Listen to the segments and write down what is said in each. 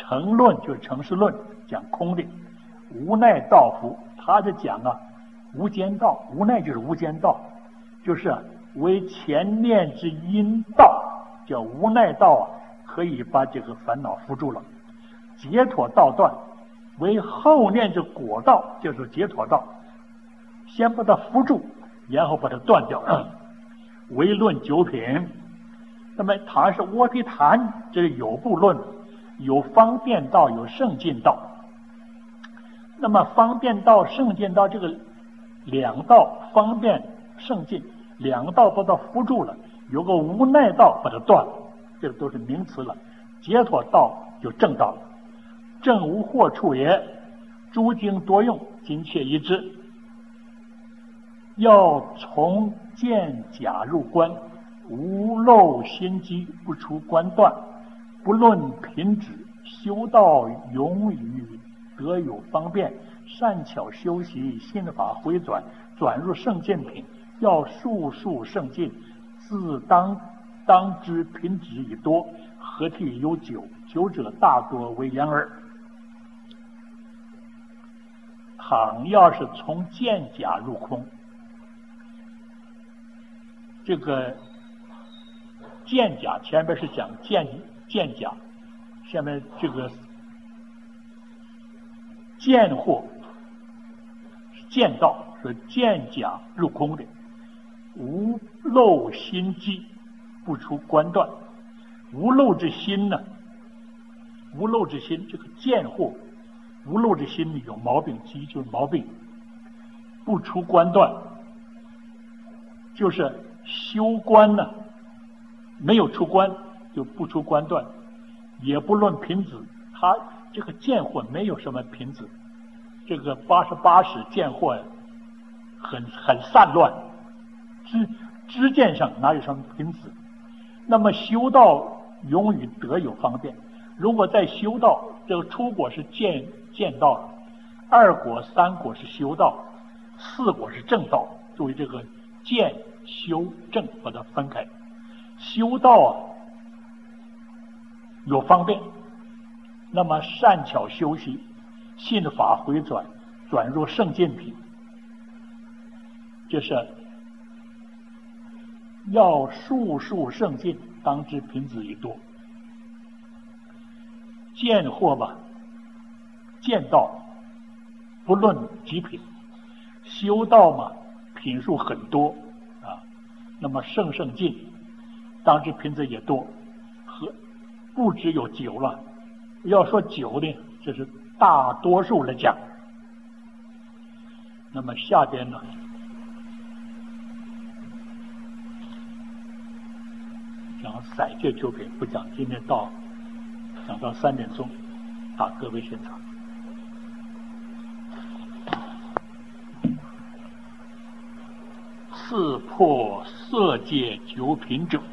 成论就是成事论，讲空的。无奈道夫，他是讲无间道，无奈就是无间道，就是为前念之因道，叫无奈道可以把这个烦恼扶住了。解脱道断，为后念之果道，就是解脱道，先把它扶住，然后把它断掉。唯论九品，那么它是阿毗昙，这是有部论，有方便道，有胜进道。那么方便道、胜进道这个两道，方便、胜进两道把它扶住了，有个无奈道把它断了，这个都是名词了。解脱道就正道了，正无惑处也。诸经多用，今切一之。要从见假入观，无漏心机，不出观断，不论品质，修道永与得有方便，善巧修习，心法回转，转入圣见品。要速速圣进，自当知品质已多，何体有久？久者大多为言耳。倘要是从见假入空，这个见假前面是讲见假，下面这个见惑见道，说见假入空的，无漏心机，不出观断。无漏之心呢？无漏之心，这个见惑无漏之心有毛病，机就是毛病，不出观断，就是修观呢，没有出观就不出观断，也不论品质。他这个见惑没有什么品质，这个88识见惑很散乱，知见上哪有什么品质？那么修道永与得有方便。如果在修道，这个初果是见道了，二果三果是修道，四果是正道。注意这个见修正把它分开。修道有方便，那么善巧修习，信法回转，转入圣见品，就是要速速圣进，当知品质已多。见惑吧，见道不论几品，修道嘛，品数很多那么圣进，当知品质也多，和不只有9了。要说9呢，这是大多数来讲。那么下边呢，讲散戒9品，不讲，今天讲到3点钟，打各位现场。刺破色界9品者，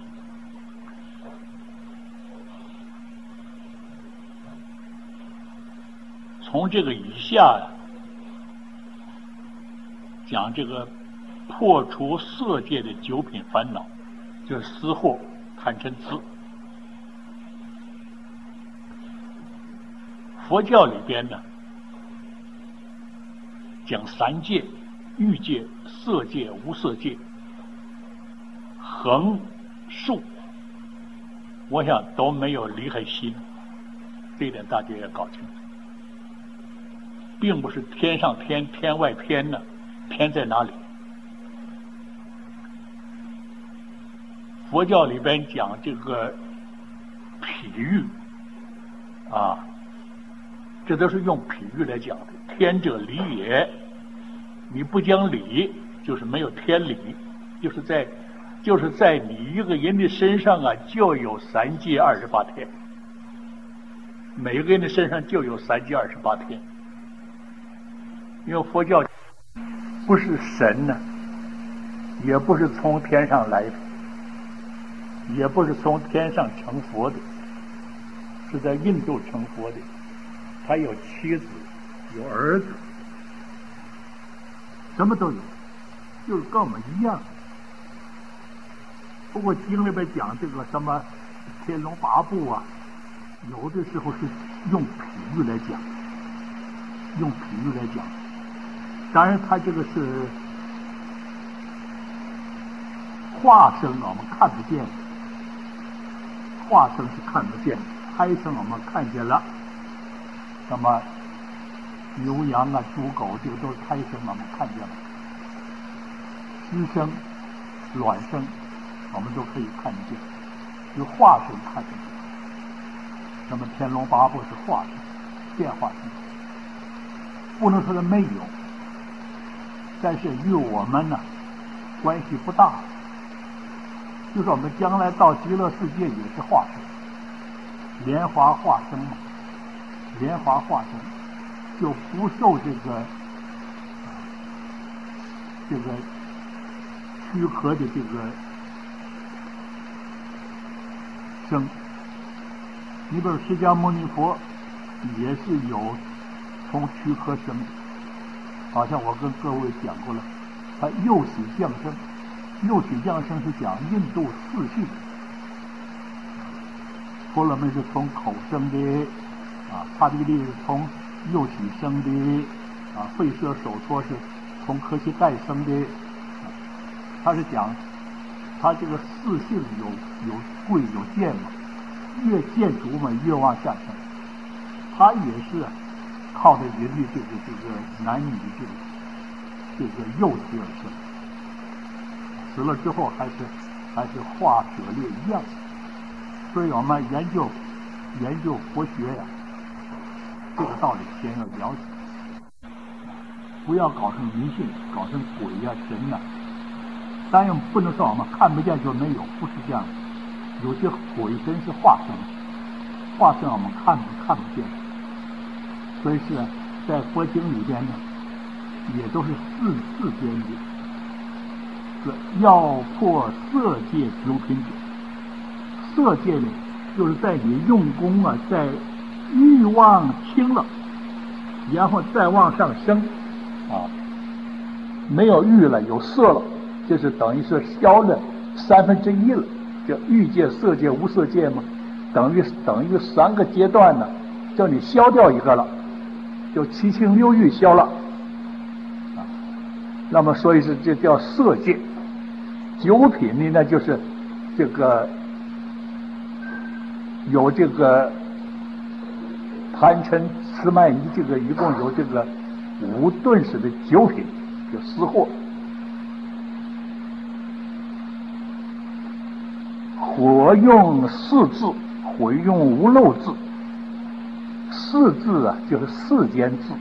从这个以下讲这个破除色界的9品烦恼，就是私惑、贪嗔痴。佛教里边呢，讲3界：欲界、色界、无色界，横竖，我想都没有离开心，这一点大家要搞清楚。并不是天上天，天外天呢，天在哪里？佛教里边讲这个譬喻这都是用譬喻来讲的。天者理也，你不讲理，就是没有天理，就是在你一个人的身上就有3界28天，每个人的身上就有3界28天。因为佛教不是神呢，也不是从天上来的，也不是从天上成佛的，是在印度成佛的。他有妻子，有儿子，什么都有，就是跟我们一样。不过经里边讲这个什么天龙八部有的时候是用比喻来讲，当然他这个是化生我们看不见，化生是看不见，胎生我们看见了。那么牛羊啊、猪狗，这个都是胎生我们看见了。湿生、卵生，我们都可以看见，就化生看见。那么天龙八部是化生，变化生，不能说它没有，但是与我们呢关系不大。就是我们将来到极乐世界也是化生，莲花化生嘛，莲花化生就不受这个躯壳的这个生。你比如释迦牟尼佛也是有从躯壳生的，好像我跟各位讲过了，他右喜降生，右喜降生是讲印度四性，婆罗门是从口生的，刹帝利是从右喜生的，吠舍手托是从科西盖生的，他是讲他这个四性有贵有贱嘛，越贱足嘛越往下生，他也是靠着人的这个男女这个幼体而生，死了之后还是化舍裂一样。所以我们研究佛学呀，这个道理先要了解，不要搞成迷信，搞成鬼呀神呐。当然不能说我们看不见就没有，不是这样的。有些鬼神是化生，我们看不见，所以是在佛经里边呢，也都是四边的。要破色界九品者，色界呢，就是在你用功啊，在欲望轻了，然后再往上升没有欲了，有色了，就是等于是消了1/3了。就欲界、色界、无色界嘛，等于3个阶段呢，叫你消掉一个了，就七情六欲消了那么所以是这叫色界。九品呢，那就是这个有这个贪嗔痴慢疑，这个一共有这个5顿时的9品，就私货。火用4字，毁用无漏字。4字啊，就是世间字；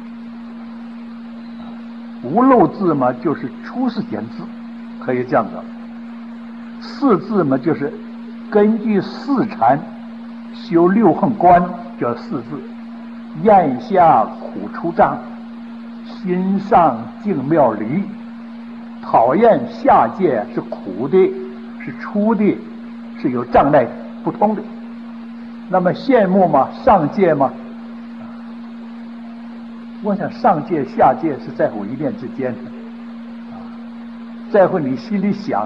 无漏字嘛，就是出世间字，可以这样的。4字嘛，就是根据4禅修6横观，叫4字。咽下苦出障，心上净妙离。讨厌下界是苦的，是出的，是有障碍不通的。那么羡慕嘛，上界嘛，我想上界下界是在乎一念之间的在乎你心里想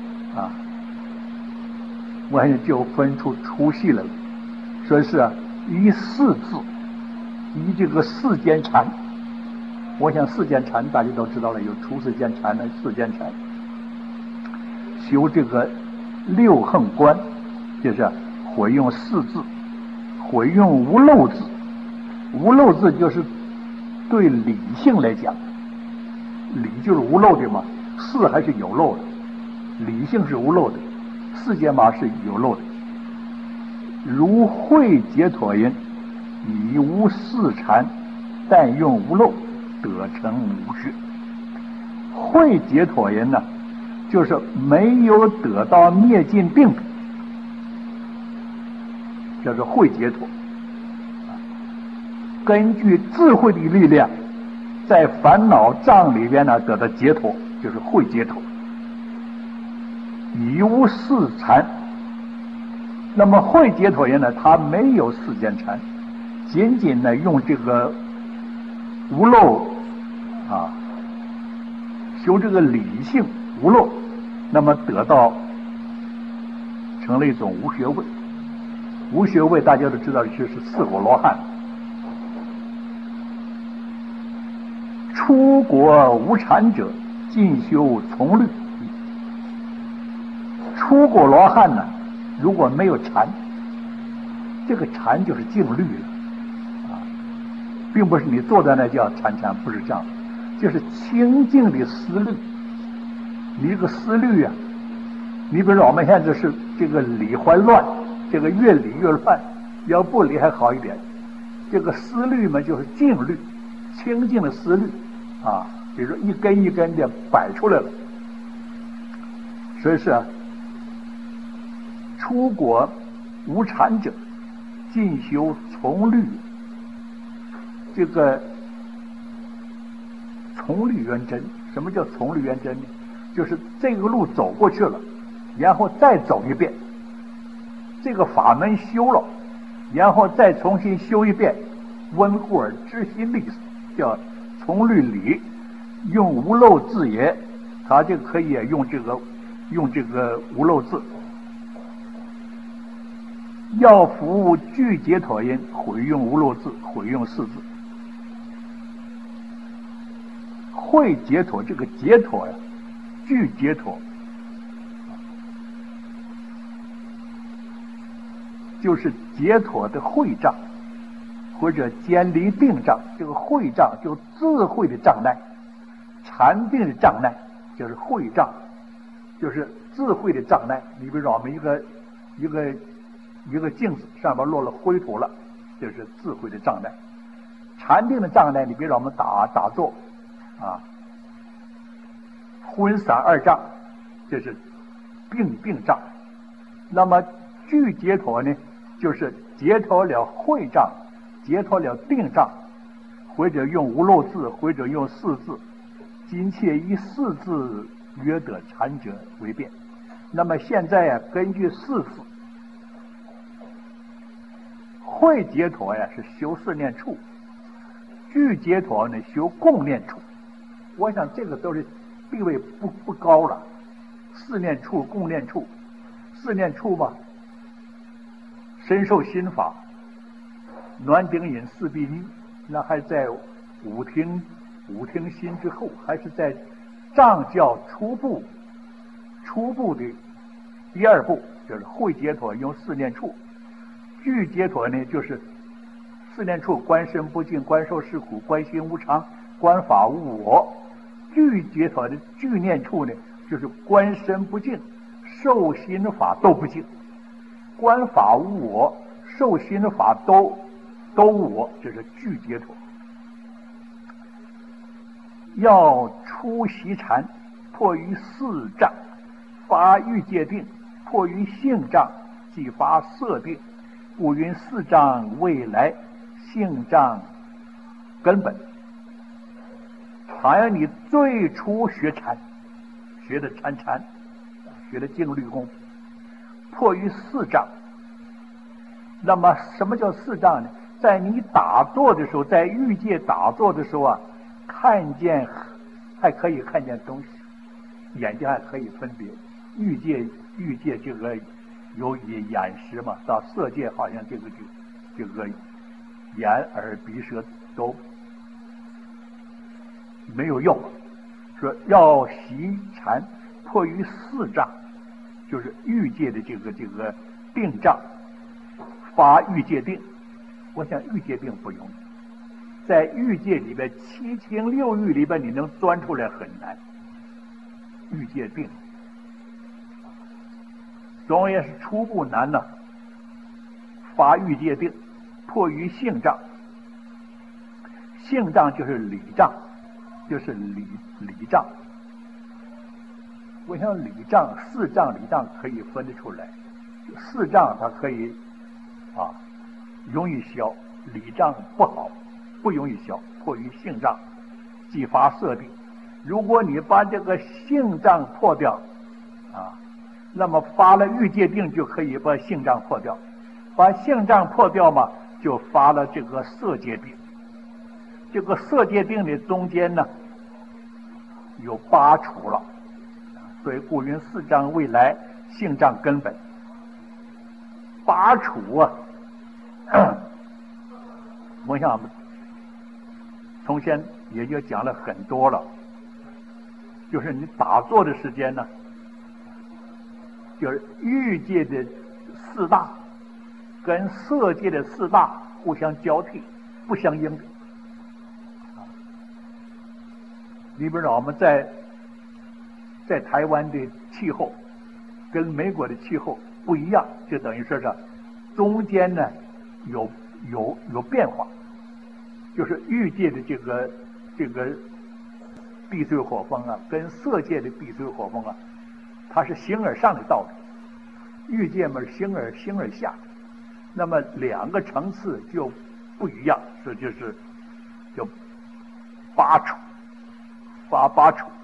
我想就分出粗细来了。所以是依4字，依这个世间禅。我想世间禅大家都知道了，有出世间禅的世间禅，修这个6横观，就是毁用4字，毁用无漏字。无漏字就是对理性来讲，理就是无漏的嘛，事还是有漏的，理性是无漏的，世间嘛是有漏的。如慧解脱因，以无四禅，但用无漏，得成无学。慧解脱因呢，就是没有得到灭尽病，叫做慧解脱。根据智慧的力量，在烦恼障里边呢得到解脱，就是慧解脱。以无四禅，那么慧解脱因呢，他没有世间禅，仅仅呢用这个无漏修这个理性无漏，那么得到成了一种无学问。 无学位大家都知道就是四果罗汉。出国无禅者，进修从律。出果罗汉呢，如果没有禅，这个禅就是静虑了啊，并不是你坐在那叫禅，不是这样，就是清净的思虑。你这个思虑啊，你比如说我们现在是这个理还乱，这个越理越乱，要不理还好一点。这个思虑嘛，就是静虑，清净的思虑啊，比如说一根一根的摆出来了。所以是啊，出国无禅者，进修从律。这个从律圆真，什么叫从律圆真呢？就是这个路走过去了，然后再走一遍，这个法门修了，然后再重新修一遍，温故而知新的意思，叫从律理。用无漏字也，他就可以用这个无漏字。要服具解脱因，毁用无漏字，毁用四字。会解脱，这个解脱呀，具解脱，就是解脱的慧障，或者坚离定障。这个慧障就智慧的障碍，禅定的障碍就是慧障，就是智慧的障碍。你比如说我们一个镜子上边落了灰土了，就是智慧的障碍。禅定的障碍，你比如说我们打坐啊，昏散二障，这是病障。那么具解脱呢，就是解脱了慧障，解脱了定障，或者用无漏字，或者用四字，今切以四字约得禅者为辩。那么现在呀，根据四字，会解脱呀是修四念处，具解脱呢修共念处。我想这个都是地位不高了。四念处、共念处，四念处嘛，深受心法，暖顶饮四必一，那还在五听心之后，还是在藏教初步的第二步，就是会解脱用四念处。具解脱呢，就是四念处：观身不净，观受是苦，观心无常，观法无我。具解脱的具念处呢，就是观身不净，受心法都不净，观法无我，受心法都无我，这是具解脱。要出习禅，迫于四障，发欲界定；迫于性障，即发色定。故云四障未来，性障根本。好像你最初学禅，学的禅，学的静虑功，迫于四障。那么什么叫四障呢？在你打坐的时候，在欲界打坐的时候啊，还可以看见东西，眼睛还可以分别。欲界这个有眼识嘛，到色界好像这个眼耳鼻舌都没有用。说要习禅，迫于四障，就是欲界的这个定障，发欲界定。我想欲界定不容易，在欲界里边七情六欲里边你能钻出来很难。欲界定总也是初步难呢。发欲界定，迫于性障。性障就是理障，就是理障。我想理障、四障、理障可以分得出来。四障它可以容易消，理障不好，不容易消。迫于性障，即发色定。如果你把这个性障破掉那么发了欲界定就可以把性障破掉。把性障破掉嘛，就发了这个色界定。这个色界定的中间呢有8处了，所以故云四障未来，性障根本。 八处啊，我想从前也就讲了很多了，就是你打坐的时间呢，就是欲界的四大跟色界的四大互相交替，不相应的。你比如说我们在台湾的气候跟美国的气候不一样，就等于说是中间呢有变化，就是欲界的这个地水火风啊，跟色界的地水火风啊，它是形而上的道理，欲界嘛形而下，那么两个层次就不一样，这就八处。